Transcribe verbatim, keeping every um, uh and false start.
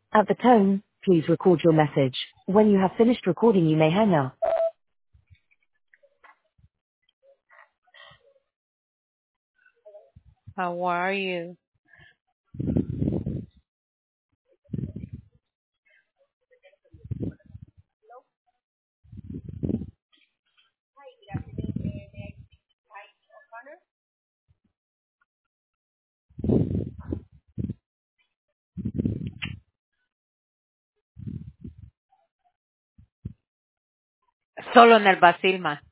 At the tone, please record your message. When you have finished recording, you may hang up. How are you? Solo en el Basilma.